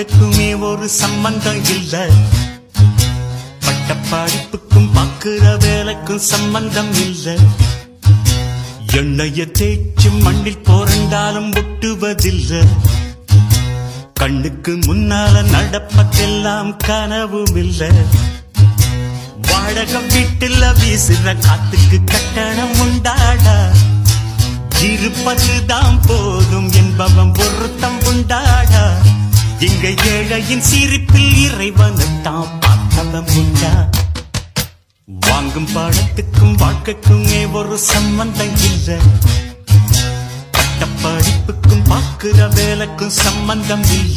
வாழ்க்கைக்குமே ஒரு சம்பந்தம் இல்ல. பட்ட படிப்புக்கும் பார்க்கிற வேலைக்கும் சம்பந்தம் இல்ல. எண்ணெய தேய்ச்சி மண்ணில் போரண்டாலும் ஒட்டுவதில்ல. கண்ணுக்கு முன்னால நடப்பதெல்லாம் கனவும் இல்ல. வாடகை வீட்டுல வீசுற காத்துக்கு கட்டணம் உண்டாடா. இருப்பதுதான் போதும் என்பவன் ஒருத்தம் உண்டாடா. இங்க ஏழையின் சிரிப்பில் இறைவனைத்தான் பார்த்தவன் உண்டா. வாங்கும் பாடத்துக்கும் வாழ்க்கைக்குமே ஒரு சம்பந்தம் இல்ல. பட்ட படிப்புக்கும் பார்க்கிற வேலைக்கும் சம்பந்தம் இல்ல.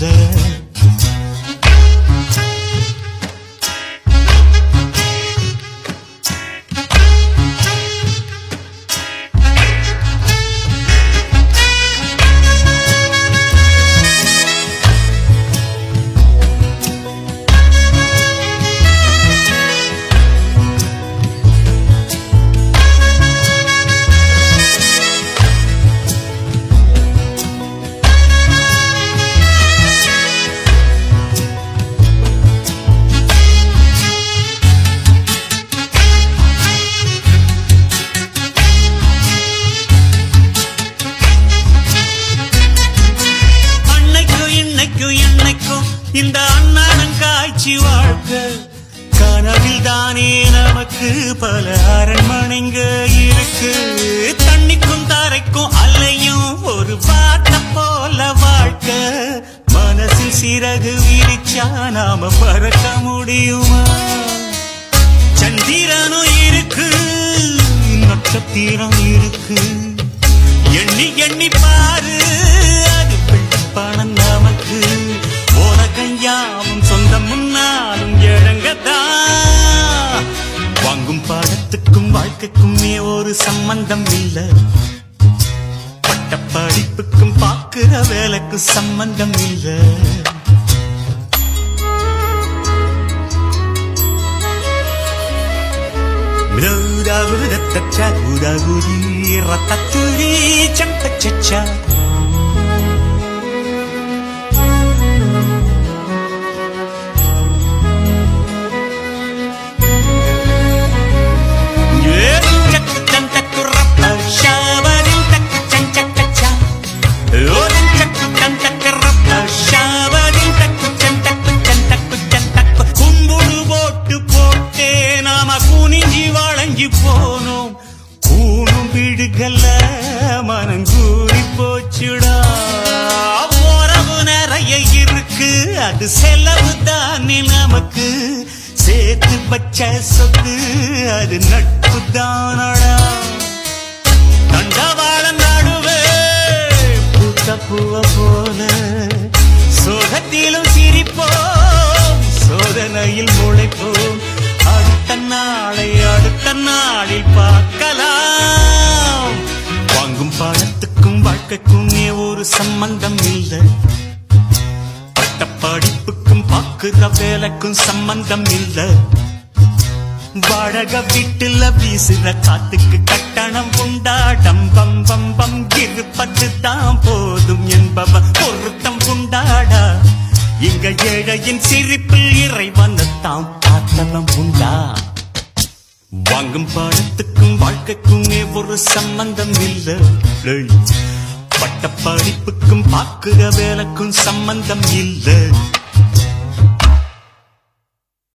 இந்த அண்ணானம் காய்ச்சி வாழ்க்கை கனவில் தானே நமக்கு பல அரண்மனைங்க இருக்கு. தண்ணிக்கும் தரைக்கும் அலையும் ஒரு வார்த்தை போல வாழ்க்கை. மனசில் சிறகு விரிச்சா நாம பறக்க முடியுமா? சந்திரனும் இருக்கு, நட்சத்திரம் இருக்கு. எண்ணி எண்ணி பாரு, அது பணம் நமக்கு. கையாவும் சொந்தம் முன்னாலும் இழங்கதான். வாங்கும் பாடத்துக்கும் வாழ்க்கைக்குமே ஒரு சம்பந்தம் இல்ல. பட்ட படிப்புக்கும் பார்க்கிற வேலைக்கு சம்பந்தம் இல்ல. போனோம் கூணும் விடுகல்ல மனங்கூடி போச்சுடா. உறவு நிறைய இருக்கு, அது செலவு தானே நமக்கு. சேர்த்து பச்ச சொத்து அது நட்பு தானடா. தண்டவாள நடுவே பூத்த பூவ போல சோகத்திலும் சிரிப்போம், சோதனையில் முளைப்போம். அடுத்த நாளில் பார்க்கலாம். வாங்கும் பாடத்துக்கும் வாழ்க்கைக்குமே ஒரு சம்பந்தம் இல்ல. பட்ட படிப்புக்கும் பார்க்கிற வேலைக்கும் சம்பந்தம் இல்ல. வாடகை வீட்டுல வீசுற காத்துக்கு கட்டணம் உண்டாடம். பம் பம் பம் இருப்பதுதான் போதும் என்பவன் ஒருத்தம் உண்டாடா. இங்க ஏழையின் சிரிப்பில் இறைவனைத்தான் பார்த்தவன் உண்டா. வாங்கும் பாடத்துக்கும் வாழ்க்கைக்குமே ஒரு சம்பந்தம் இல்ல. பட்ட படிப்புக்கும் பார்க்கிற வேலைக்கும் சம்பந்தம் இல்ல.